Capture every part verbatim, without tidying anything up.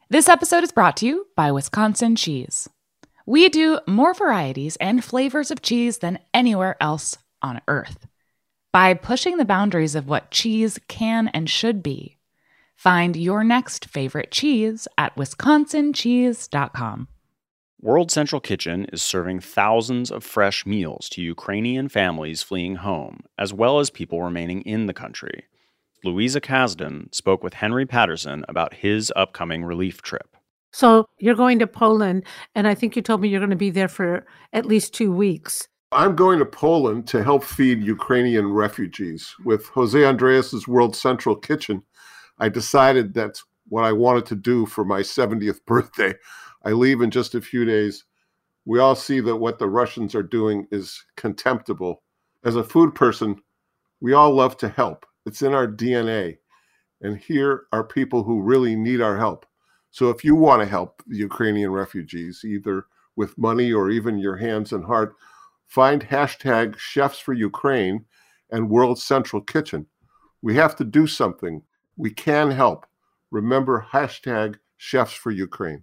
This episode is brought to you by Wisconsin Cheese. We do more varieties and flavors of cheese than anywhere else on Earth. By pushing the boundaries of what cheese can and should be, find your next favorite cheese at wisconsin cheese dot com. World Central Kitchen is serving thousands of fresh meals to Ukrainian families fleeing home, as well as people remaining in the country. Louisa Kasdan spoke with Henry Patterson about his upcoming relief trip. So you're going to Poland, and I think you told me you're going to be there for at least two weeks. I'm going to Poland to help feed Ukrainian refugees. With Jose Andreas's World Central Kitchen, I decided that's what I wanted to do for my seventieth birthday. I leave in just a few days. We all see that what the Russians are doing is contemptible. As a food person, we all love to help. It's in our D N A. And here are people who really need our help. So if you want to help the Ukrainian refugees, either with money or even your hands and heart, find hashtag Chefs for Ukraine and World Central Kitchen. We have to do something. We can help. Remember hashtag Chefs for Ukraine.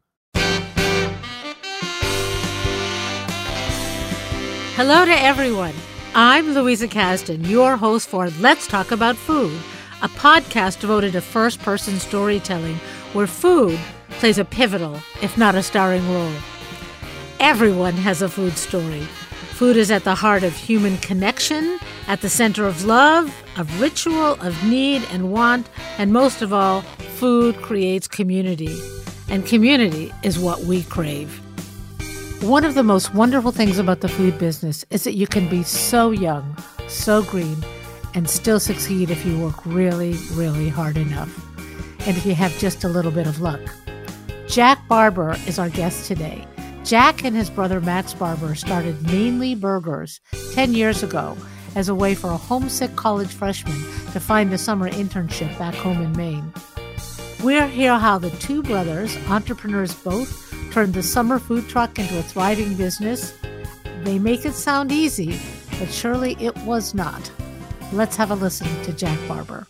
Hello to everyone. I'm Louisa Kasdan, your host for Let's Talk About Food, a podcast devoted to first-person storytelling where food plays a pivotal, if not a starring role. Everyone has a food story. Food is at the heart of human connection, at the center of love, of ritual, of need and want, and most of all, food creates community. And community is what we crave. One of the most wonderful things about the food business is that you can be so young, so green, and still succeed if you work really, really hard enough. And if you have just a little bit of luck. Jack Barber is our guest today. Jack and his brother Max Barber started Mainly Burgers ten years ago as a way for a homesick college freshman to find a summer internship back home in Maine. We'll hear how the two brothers, entrepreneurs both, turned the summer food truck into a thriving business. They make it sound easy, but surely it was not. Let's have a listen to Jack Barber.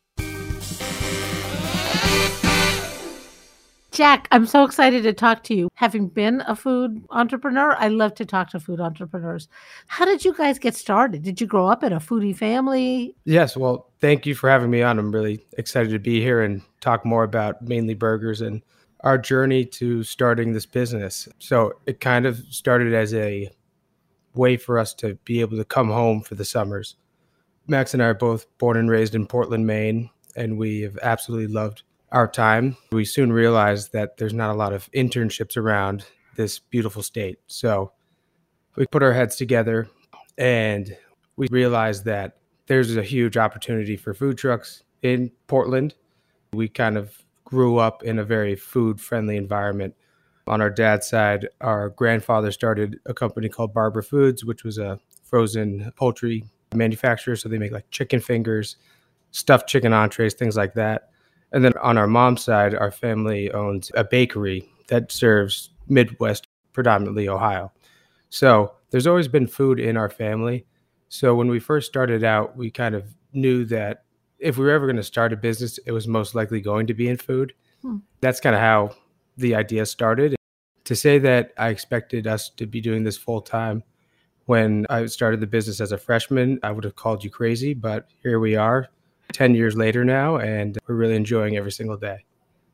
Jack, I'm so excited to talk to you. Having been a food entrepreneur, I love to talk to food entrepreneurs. How did you guys get started? Did you grow up in a foodie family? Yes, well, thank you for having me on. I'm really excited to be here and talk more about Mainly Burgers and our journey to starting this business. So it kind of started as a way for us to be able to come home for the summers. Max and I are both born and raised in Portland, Maine, and we have absolutely loved our time. We soon realized that there's not a lot of internships around this beautiful state. So we put our heads together and we realized that there's a huge opportunity for food trucks in Portland. We kind of grew up in a very food-friendly environment. On our dad's side, our grandfather started a company called Barber Foods, which was a frozen poultry manufacturer. So they make like chicken fingers, stuffed chicken entrees, things like that. And then on our mom's side, our family owns a bakery that serves Midwest, predominantly Ohio. So there's always been food in our family. So when we first started out, we kind of knew that if we were ever going to start a business, it was most likely going to be in food. Hmm. That's kind of how the idea started. To say that I expected us to be doing this full time when I started the business as a freshman, I would have called you crazy, but here we are ten years later now, and we're really enjoying every single day.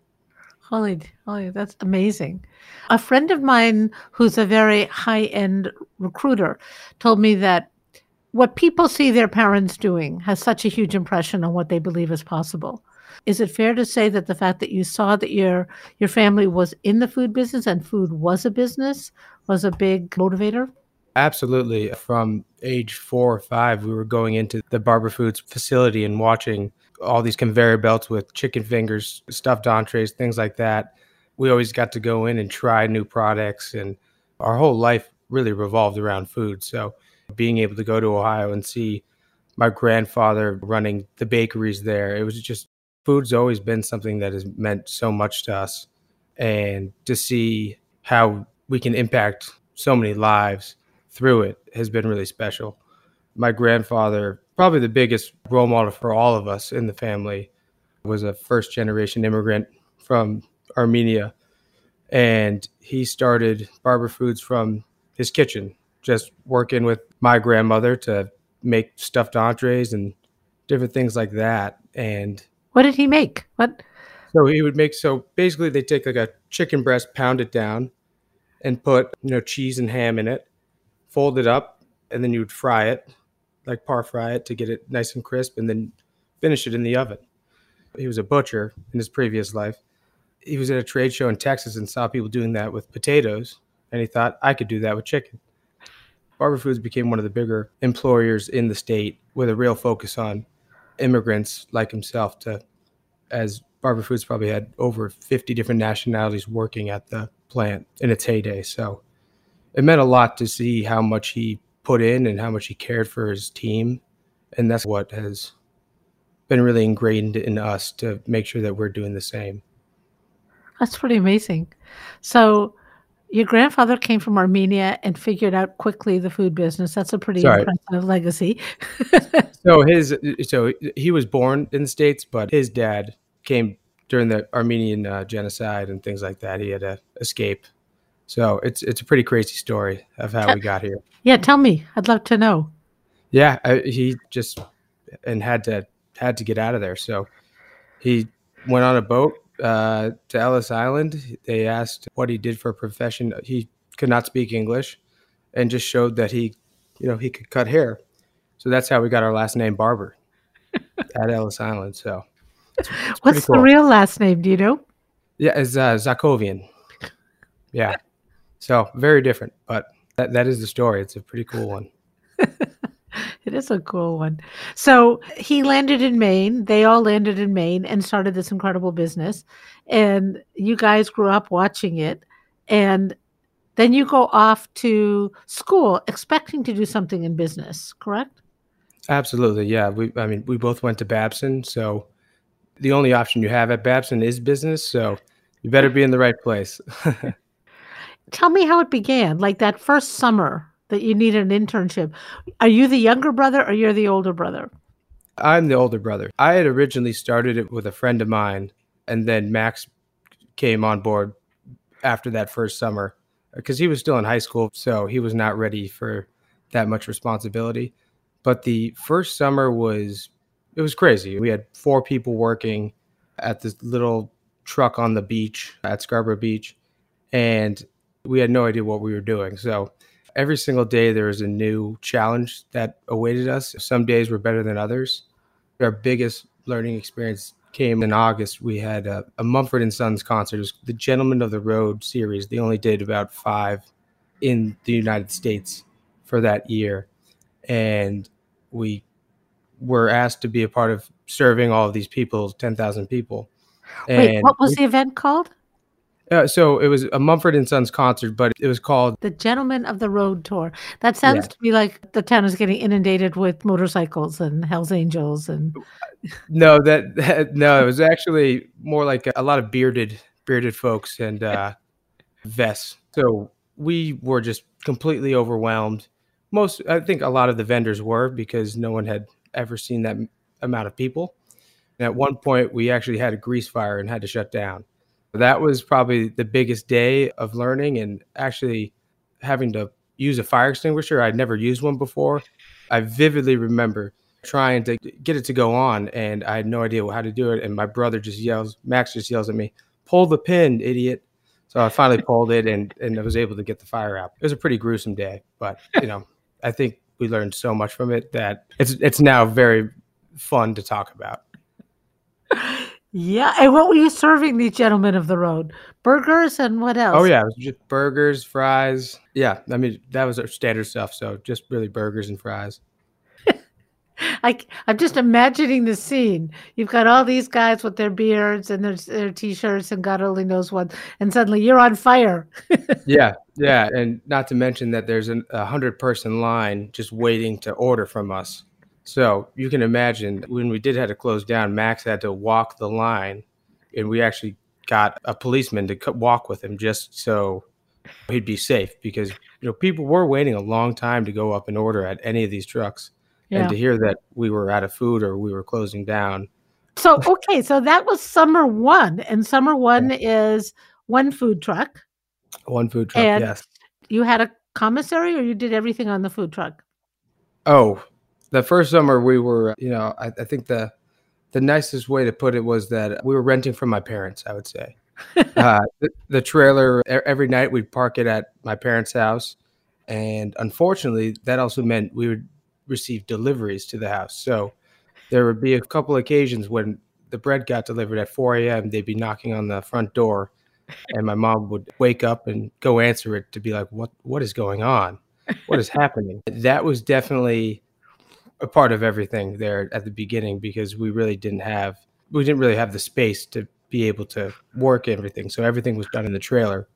Holy, holy, that's amazing. A friend of mine who's a very high-end recruiter told me that what people see their parents doing has such a huge impression on what they believe is possible. Is it fair to say that the fact that you saw that your your family was in the food business and food was a business was a big motivator? Absolutely. From age four or five, we were going into the Barber Foods facility and watching all these conveyor belts with chicken fingers, stuffed entrees, things like that. We always got to go in and try new products, and our whole life really revolved around food. So being able to go to Ohio and see my grandfather running the bakeries there, it was just, food's always been something that has meant so much to us. And to see how we can impact so many lives through it has been really special. My grandfather, probably the biggest role model for all of us in the family, was a first generation immigrant from Armenia. And he started Barber Foods from his kitchen, just working with my grandmother to make stuffed entrees and different things like that. And What did he make? What? so he would make, so basically they take like a chicken breast, pound it down and put, you know, cheese and ham in it, fold it up, and then you would fry it, like par fry it to get it nice and crisp, and then finish it in the oven. He was a butcher in his previous life. He was at a trade show in Texas and saw people doing that with potatoes, and he thought, I could do that with chicken. Barber Foods became one of the bigger employers in the state with a real focus on immigrants like himself, to, as Barber Foods probably had over fifty different nationalities working at the plant in its heyday. So it meant a lot to see how much he put in and how much he cared for his team. And that's what has been really ingrained in us, to make sure that we're doing the same. That's pretty amazing. So your grandfather came from Armenia and figured out quickly the food business. That's a pretty Sorry. impressive legacy. So his, so he was born in the States, but his dad came during the Armenian uh, genocide and things like that. He had to escape. So it's it's a pretty crazy story of how we got here. Yeah, tell me. I'd love to know. Yeah, I, he just and had to had to get out of there. So he went on a boat uh, to Ellis Island. They asked what he did for a profession. He could not speak English, and just showed that he, you know, he could cut hair. So that's how we got our last name, Barber, at Ellis Island. So it's, it's What's cool. the real last name? Do you know? Yeah, it's uh, Zakovian. Yeah. So very different, but that, that is the story. It's a pretty cool one. It is a cool one. So he landed in Maine. They all landed in Maine and started this incredible business. And you guys grew up watching it. And then you go off to school expecting to do something in business, correct? Absolutely. Yeah. We, I mean, we both went to Babson. So the only option you have at Babson is business. So you better be in the right place. Tell me how it began, like that first summer that you needed an internship. Are you the younger brother or you're the older brother? I'm the older brother. I had originally started it with a friend of mine, and then Max came on board after that first summer because he was still in high school, so he was not ready for that much responsibility. But the first summer was, it was crazy. We had four people working at this little truck on the beach at Scarborough Beach, and we had no idea what we were doing. So every single day there was a new challenge that awaited us. Some days were better than others. Our biggest learning experience came in August. We had a, a Mumford and Sons concert. It was the Gentlemen of the Road series. They only did about five in the United States for that year. And we were asked to be a part of serving all of these people, ten thousand people. And Wait, what was the event called? Uh, so it was a Mumford and Sons concert, but it was called The Gentlemen of the Road Tour. That sounds Yeah. to me like the town is getting inundated with motorcycles and Hells Angels and no that, that no it was actually more like a, a lot of bearded bearded folks and uh vests. So we were just completely overwhelmed. Most, I think a lot of the vendors were, because no one had ever seen that m- amount of people. And at one point we actually had a grease fire and had to shut down. That was probably the biggest day of learning, and actually having to use a fire extinguisher. I'd never used one before. I vividly remember trying to get it to go on, and I had no idea how to do it. And my brother just yells, Max just yells at me, pull the pin, idiot. So I finally pulled it, and, and I was able to get the fire out. It was a pretty gruesome day, but you know, I think we learned so much from it that it's it's now very fun to talk about. yeah. And what were you serving these gentlemen of the road? Burgers and what else? Oh yeah, it was just burgers, fries. Yeah, I mean that was our standard stuff. So just really burgers and fries. I, I'm just imagining the scene. You've got all these guys with their beards and their, their t-shirts and God only knows what, and suddenly you're on fire. Yeah, yeah, and not to mention that there's an, a hundred person line just waiting to order from us. So you can imagine when we did have to close down, Max had to walk the line, and we actually got a policeman to co- walk with him just so he'd be safe, because you know people were waiting a long time to go up and order at any of these trucks. Yeah. And to hear that we were out of food or we were closing down, So, okay, so that was summer one, and summer one yeah. is one food truck. One food truck, and yes. You had a commissary, or you did everything on the food truck? Oh, the first summer we were, you know, I, I think the the nicest way to put it was that we were renting from my parents, I would say. uh, the, the trailer, every night we'd park it at my parents' house. And unfortunately, that also meant we would receive deliveries to the house. So there would be a couple occasions when the bread got delivered at four a.m. They'd be knocking on the front door, and my mom would wake up and go answer it to be like, what, what is going on? What is happening? That was definitely a part of everything there at the beginning, because we really didn't have, we didn't really have the space to be able to work everything. So everything was done in the trailer.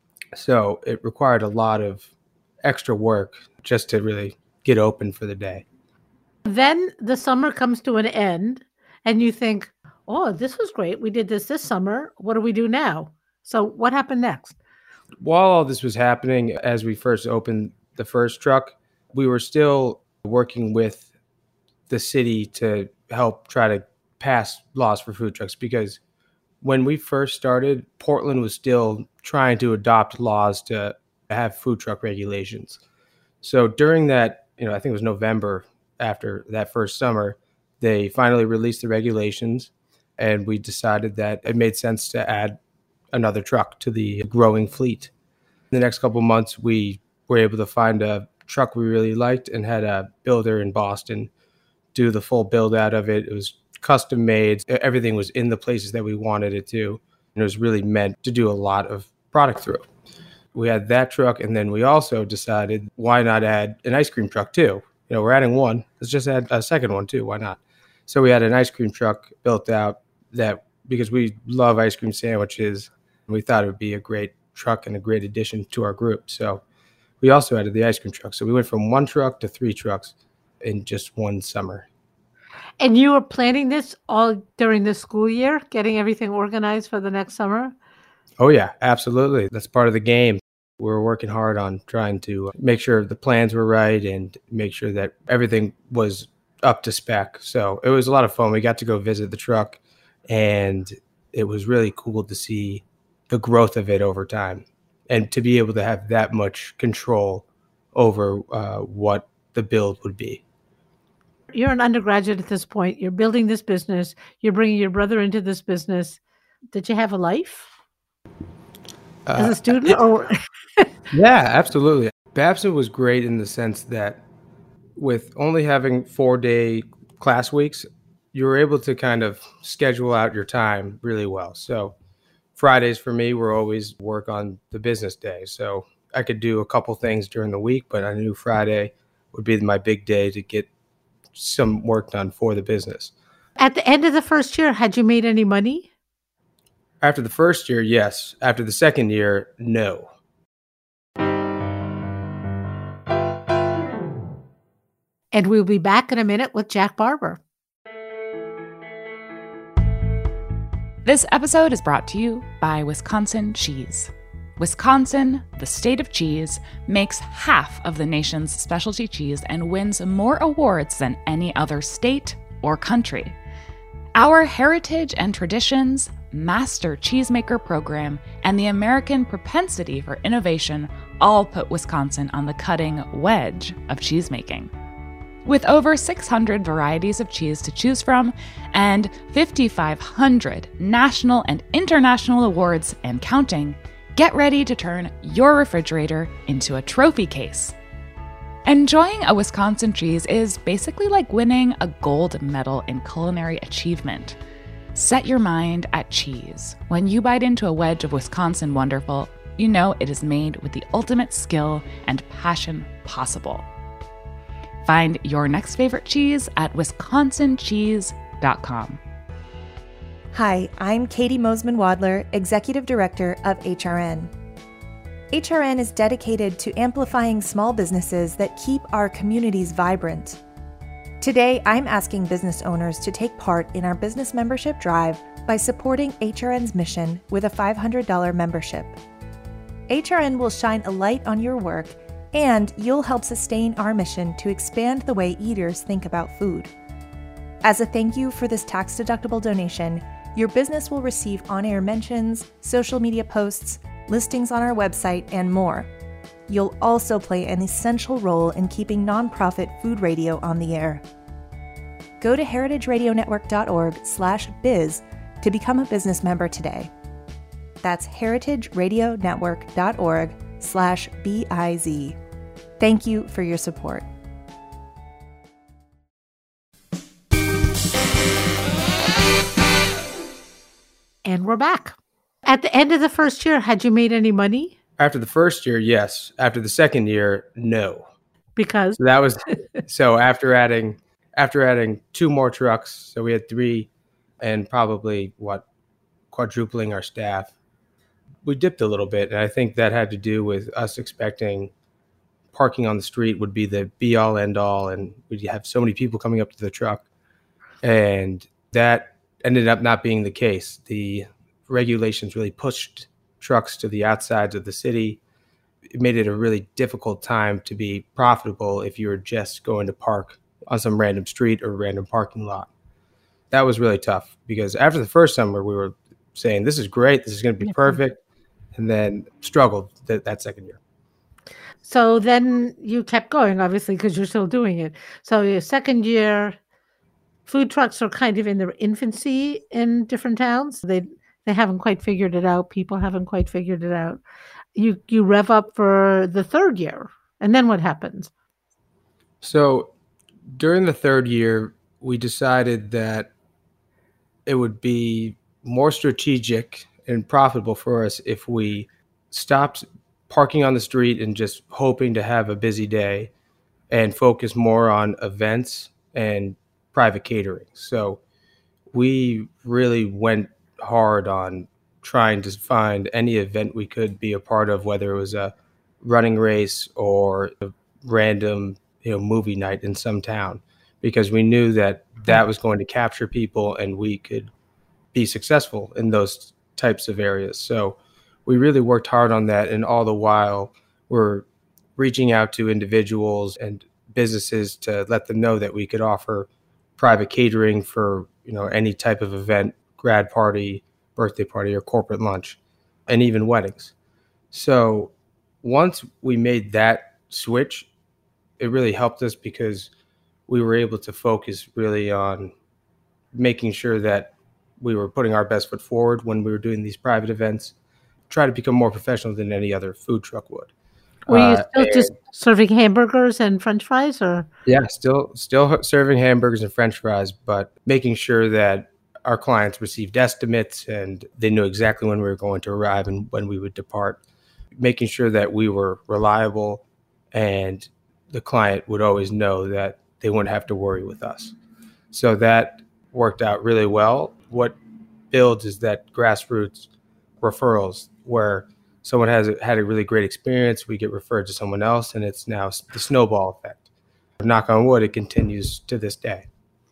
So it required a lot of extra work just to really get open for the day. Then the summer comes to an end and you think, oh, this was great. We did this this summer. What do we do now? So what happened next? While all this was happening, as we first opened the first truck, we were still working with the city to help try to pass laws for food trucks, because when we first started, Portland was still trying to adopt laws to have food truck regulations. So during that, you know, I think it was November after that first summer, they finally released the regulations, and we decided that it made sense to add another truck to the growing fleet. In the next couple of months, we were able to find a truck we really liked and had a builder in Boston do the full build out of it. It was custom made. Everything was in the places that we wanted it to. And it was really meant to do a lot of product through. We had that truck, and then we also decided, why not add an ice cream truck too? You know, we're adding one. Let's just add a second one too. Why not? So we had an ice cream truck built out that, because we love ice cream sandwiches, we thought it would be a great truck and a great addition to our group. So we also added the ice cream truck. So we went from one truck to three trucks in just one summer. And you were planning this all during the school year, getting everything organized for the next summer? Oh, yeah, absolutely. That's part of the game. We were working hard on trying to make sure the plans were right and make sure that everything was up to spec. So it was a lot of fun. We got to go visit the truck, and it was really cool to see the growth of it over time and to be able to have that much control over uh, what the build would be. You're an undergraduate at this point. You're building this business. You're bringing your brother into this business. Did you have a life uh, as a student? Or yeah, absolutely. Babson was great in the sense that with only having four-day class weeks, you were able to kind of schedule out your time really well. So Fridays for me were always work on the business day. So I could do a couple things during the week, but I knew Friday would be my big day to get some work done for the business. At the end of the first year, had you made any money? After the first year, yes. After the second year, no. And we'll be back in a minute with Jack Barber. This episode is brought to you by Wisconsin Cheese. Wisconsin, the state of cheese, makes half of the nation's specialty cheese and wins more awards than any other state or country. Our heritage and traditions, master cheesemaker program, and the American propensity for innovation all put Wisconsin on the cutting wedge of cheesemaking. With over six hundred varieties of cheese to choose from and five thousand five hundred national and international awards and counting, get ready to turn your refrigerator into a trophy case. Enjoying a Wisconsin cheese is basically like winning a gold medal in culinary achievement. Set your mind at cheese. When you bite into a wedge of Wisconsin Wonderful, you know it is made with the ultimate skill and passion possible. Find your next favorite cheese at wisconsin cheese dot com. Hi, I'm Katie Mosman-Wadler, Executive Director of H R N. H R N is dedicated to amplifying small businesses that keep our communities vibrant. Today, I'm asking business owners to take part in our business membership drive by supporting H R N's mission with a five hundred dollars membership. H R N will shine a light on your work, and you'll help sustain our mission to expand the way eaters think about food. As a thank you for this tax-deductible donation, your business will receive on-air mentions, social media posts, listings on our website, and more. You'll also play an essential role in keeping nonprofit food radio on the air. Go to heritageradionetwork.org slash biz to become a business member today. That's heritageradionetwork.org slash B-I-Z. Thank you for your support. And we're back. At the end of the first year, had you made any money? After the first year, yes. After the second year, no. Because So that was so after adding after adding two more trucks, so we had three, and probably what quadrupling our staff, we dipped a little bit, and I think that had to do with us expecting parking on the street would be the be all end all, and we'd have so many people coming up to the truck, and that ended up not being the case. The regulations really pushed trucks to the outsides of the city. It made it a really difficult time to be profitable if you were just going to park on some random street or random parking lot. That was really tough because after the first summer, we were saying, this is great, this is going to be perfect, and then struggled th- that second year. So then you kept going, obviously, because you're still doing it. So your second year, food trucks are kind of in their infancy in different towns. They they haven't quite figured it out. People haven't quite figured it out. You you rev up for the third year, and then what happens? So during the third year, we decided that it would be more strategic and profitable for us if we stopped parking on the street and just hoping to have a busy day and focus more on events and private catering. So we really went hard on trying to find any event we could be a part of, whether it was a running race or a random, you know, movie night in some town, because we knew that that was going to capture people and we could be successful in those types of areas. So we really worked hard on that, and all the while we're reaching out to individuals and businesses to let them know that we could offer private catering for, you know, any type of event, grad party, birthday party, or corporate lunch, and even weddings. So once we made that switch, it really helped us because we were able to focus really on making sure that we were putting our best foot forward when we were doing these private events, try to become more professional than any other food truck would. Were you Uh, still and- just serving hamburgers and French fries, or? Yeah, still still serving hamburgers and French fries, but making sure that our clients received estimates and they knew exactly when we were going to arrive and when we would depart. Making sure that we were reliable and the client would always know that they wouldn't have to worry with us. So that worked out really well. What builds is that grassroots referrals where someone has had a really great experience, we get referred to someone else, and it's now the snowball effect. Knock on wood, it continues to this day.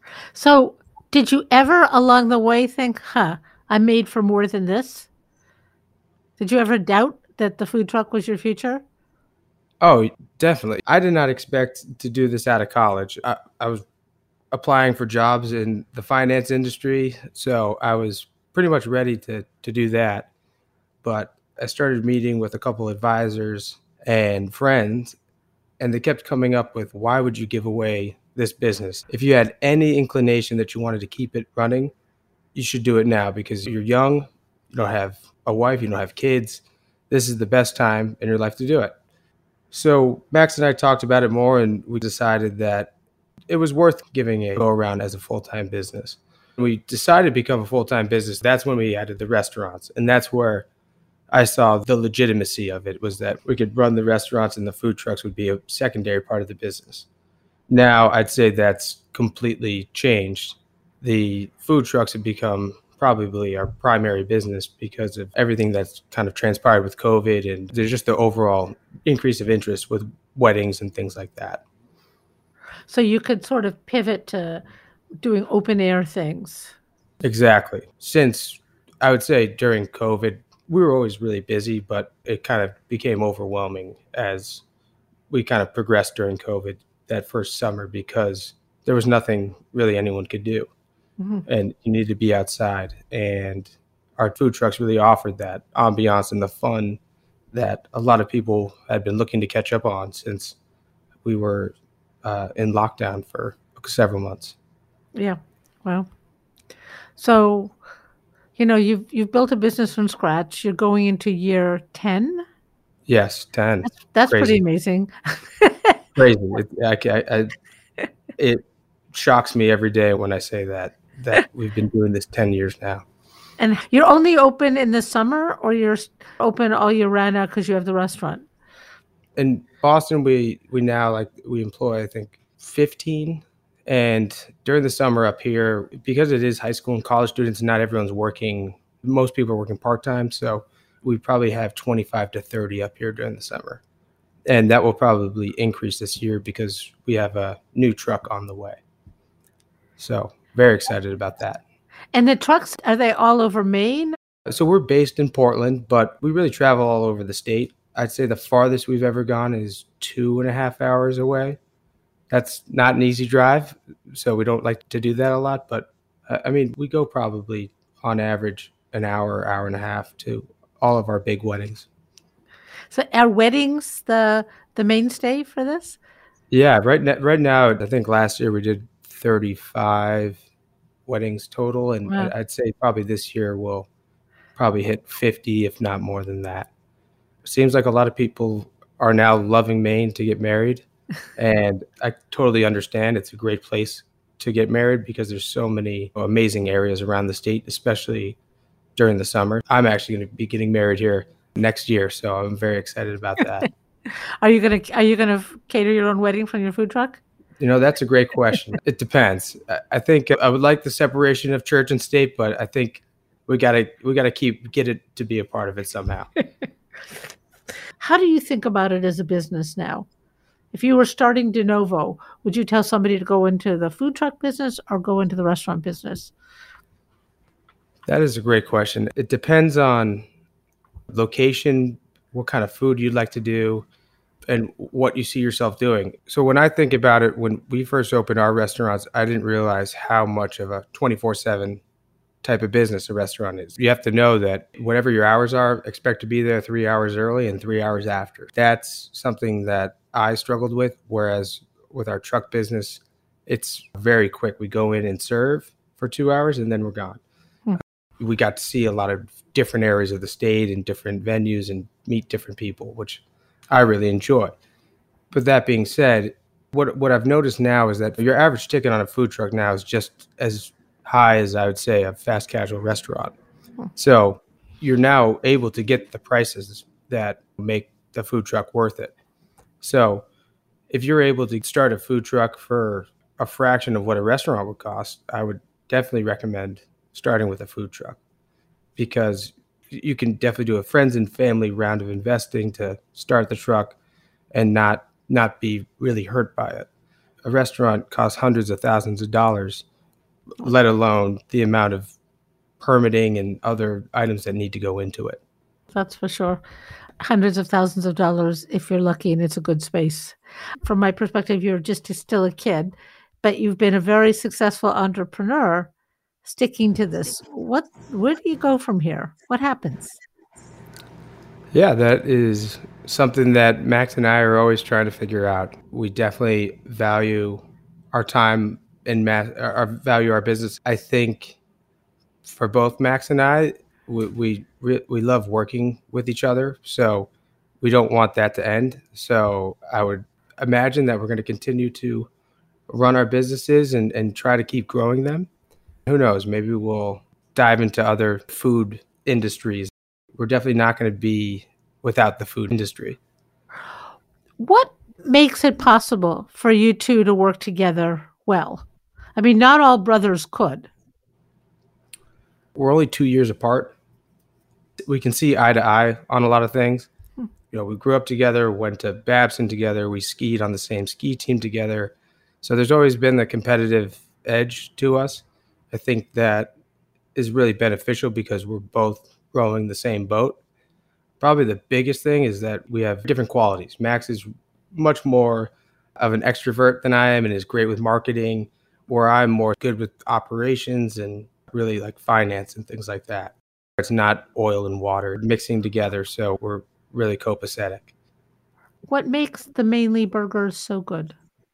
So did you ever along the way think, huh, I'm made for more than this? Did you ever doubt that the food truck was your future? Oh, definitely. I did not expect to do this out of college. I, I was applying for jobs in the finance industry, so I was pretty much ready to to do that. But I started meeting with a couple advisors and friends, and they kept coming up with, why would you give away this business? If you had any inclination that you wanted to keep it running, you should do it now because you're young, you don't have a wife, you don't have kids. This is the best time in your life to do it. So Max and I talked about it more, and we decided that it was worth giving a go around as a full-time business. We decided to become a full-time business. That's when we added the restaurants, and that's where I saw the legitimacy of it, was that we could run the restaurants and the food trucks would be a secondary part of the business. Now I'd say that's completely changed. The food trucks have become probably our primary business because of everything that's kind of transpired with COVID, and there's just the overall increase of interest with weddings and things like that. So you could sort of pivot to doing open air things. Exactly. Since I would say during COVID, we were always really busy, but it kind of became overwhelming as we kind of progressed during COVID that first summer because there was nothing really anyone could do. Mhm. And you needed to be outside. And our food trucks really offered that ambiance and the fun that a lot of people had been looking to catch up on since we were uh, in lockdown for several months. Yeah. Well, so, you know, you've you've built a business from scratch. You're going into year ten. Yes, ten. That's that's Crazy. pretty amazing. Crazy. It, I, I, I, it shocks me every day when I say that, that we've been doing this ten years now. And you're only open in the summer, or you're s- open all year round now because you have the restaurant? In Boston, we, we now like, we employ, I think, fifteen. And during the summer up here, because it is high school and college students, not everyone's working. Most people are working part-time. So we probably have twenty-five to thirty up here during the summer. And that will probably increase this year because we have a new truck on the way. So very excited about that. And the trucks, are they all over Maine? So we're based in Portland, but we really travel all over the state. I'd say the farthest we've ever gone is two and a half hours away. That's not an easy drive, so we don't like to do that a lot. But uh, I mean, we go probably on average an hour, hour and a half to all of our big weddings. So are weddings the the mainstay for this? Yeah, right now, right now, I think last year we did thirty-five weddings total, and Wow. I- I'd say probably this year we'll probably hit fifty, if not more than that. Seems like a lot of people are now loving Maine to get married, and I totally understand. It's a great place to get married because there's so many amazing areas around the state, especially during the summer. I'm actually going to be getting married here next year, so I'm very excited about that. Are you gonna are you gonna cater your own wedding from your food truck? You know, that's a great question. It depends. I- I think I would like the separation of church and state, but I think we gotta we gotta keep get it to be a part of it somehow. How do you think about it as a business now? If you were starting de novo, would you tell somebody to go into the food truck business or go into the restaurant business? That is a great question. It depends on location, what kind of food you'd like to do, and what you see yourself doing. So when I think about it, when we first opened our restaurants, I didn't realize how much of a twenty-four seven type of business a restaurant is. You have to know that whatever your hours are, expect to be there three hours early and three hours after. That's something that I struggled with, whereas with our truck business, it's very quick. We go in and serve for two hours and then we're gone. Hmm. We got to see a lot of different areas of the state and different venues and meet different people, which I really enjoy. But that being said, what what I've noticed now is that your average ticket on a food truck now is just as high as I would say a fast casual restaurant. So you're now able to get the prices that make the food truck worth it. So if you're able to start a food truck for a fraction of what a restaurant would cost, I would definitely recommend starting with a food truck, because you can definitely do a friends and family round of investing to start the truck and not not be really hurt by it. A restaurant costs hundreds of thousands of dollars, let alone the amount of permitting and other items that need to go into it. That's for sure. Hundreds of thousands of dollars if you're lucky and it's a good space. From my perspective, you're just still a kid, but you've been a very successful entrepreneur sticking to this. What, where do you go from here? What happens? Yeah, that is something that Max and I are always trying to figure out. We definitely value our time and ma- our value our business. I think for both Max and I, we we, re- we love working with each other, so we don't want that to end. So I would imagine that we're going to continue to run our businesses and, and try to keep growing them. Who knows? Maybe we'll dive into other food industries. We're definitely not going to be without the food industry. What makes it possible for you two to work together well? I mean, not all brothers could. We're only two years apart. We can see eye to eye on a lot of things. You know, we grew up together, went to Babson together, we skied on the same ski team together. So there's always been the competitive edge to us. I think that is really beneficial because we're both rowing the same boat. Probably the biggest thing is that we have different qualities. Max is much more of an extrovert than I am and is great with marketing, where I'm more good with operations and really like finance and things like that. It's not oil and water mixing together, so we're really copacetic. What makes the Mainly burgers so good?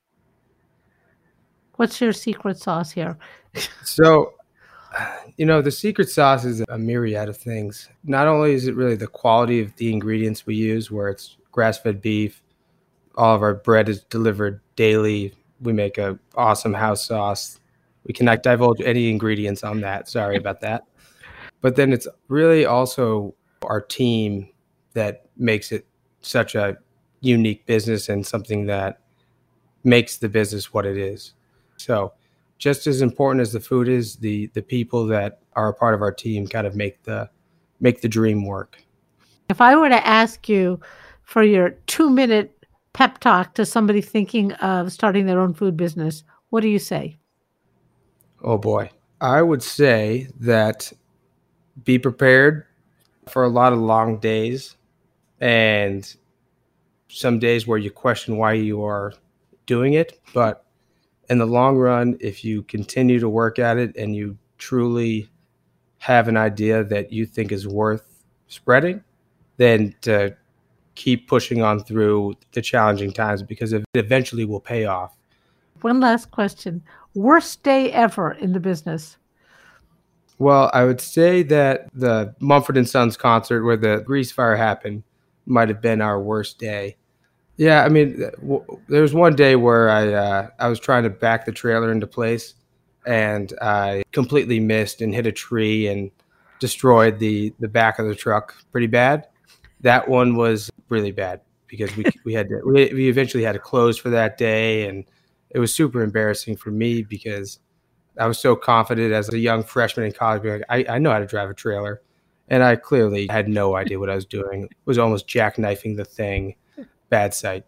What's your secret sauce here? So, you know, the secret sauce is a myriad of things. Not only is it really the quality of the ingredients we use, where it's grass-fed beef, all of our bread is delivered daily. We make an awesome house sauce. We cannot divulge any ingredients on that. Sorry about that. But then it's really also our team that makes it such a unique business and something that makes the business what it is. So just as important as the food is, the the people that are a part of our team kind of make the make the dream work. If I were to ask you for your two-minute pep talk to somebody thinking of starting their own food business, what do you say? Oh boy. I would say that be prepared for a lot of long days and some days where you question why you are doing it. But in the long run, if you continue to work at it and you truly have an idea that you think is worth spreading, then to keep pushing on through the challenging times, because it eventually will pay off. One last question. Worst day ever in the business? Well, I would say that the Mumford and Sons concert where the grease fire happened might have been our worst day. Yeah, I mean, w- there was one day where I uh, I was trying to back the trailer into place, and I completely missed and hit a tree and destroyed the, the back of the truck pretty bad. That one was really bad because we we had to, we, we eventually had to close for that day, and it was super embarrassing for me because I was so confident as a young freshman in college. Being like, I, I know how to drive a trailer, and I clearly had no idea what I was doing. Was almost jackknifing the thing. Bad sight.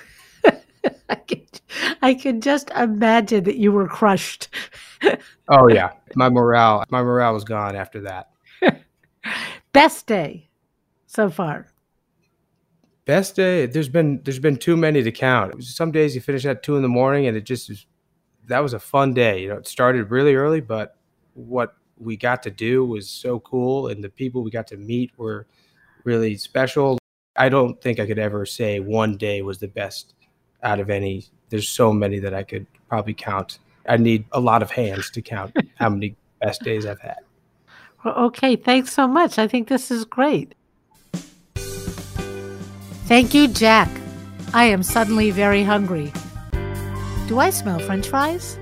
I could, I could just imagine that you were crushed. Oh yeah, my morale, my morale was gone after that. Best day so far. Best day. There's been there's been too many to count. Some days you finish at two in the morning, and it just is. That was a fun day. You know, it started really early, but what we got to do was so cool, and the people we got to meet were really special. I don't think I could ever say one day was the best out of any. There's so many that I could probably count. I need a lot of hands to count how many best days I've had. Well, okay, thanks so much. I think this is great. Thank you, Jack. I am suddenly very hungry. Do I smell French fries?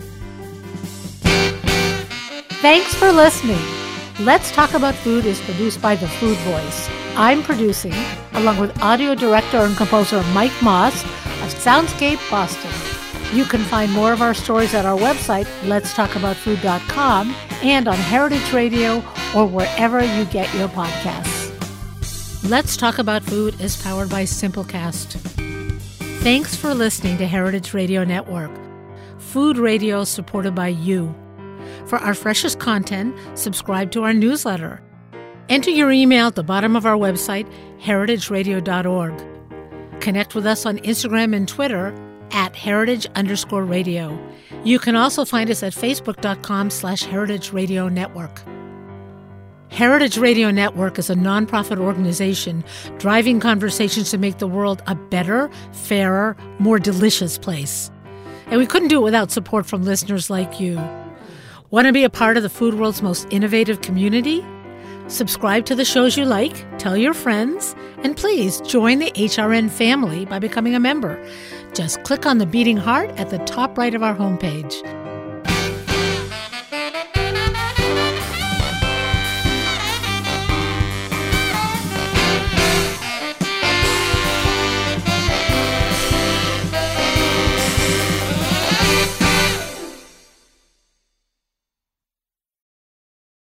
Thanks for listening. Let's Talk About Food is produced by The Food Voice. I'm producing, along with audio director and composer Mike Moss of Soundscape Boston. You can find more of our stories at our website, lets talk about food dot com, and on Heritage Radio or wherever you get your podcasts. Let's Talk About Food is powered by Simplecast. Thanks for listening to Heritage Radio Network, food radio supported by you. For our freshest content, subscribe to our newsletter. Enter your email at the bottom of our website, heritage radio dot org. Connect with us on Instagram and Twitter at heritage underscore radio. You can also find us at facebook.com slash heritage radio network. Heritage Radio Network is a nonprofit organization driving conversations to make the world a better, fairer, more delicious place. And we couldn't do it without support from listeners like you. Want to be a part of the food world's most innovative community? Subscribe to the shows you like, tell your friends, and please join the H R N family by becoming a member. Just click on the beating heart at the top right of our homepage.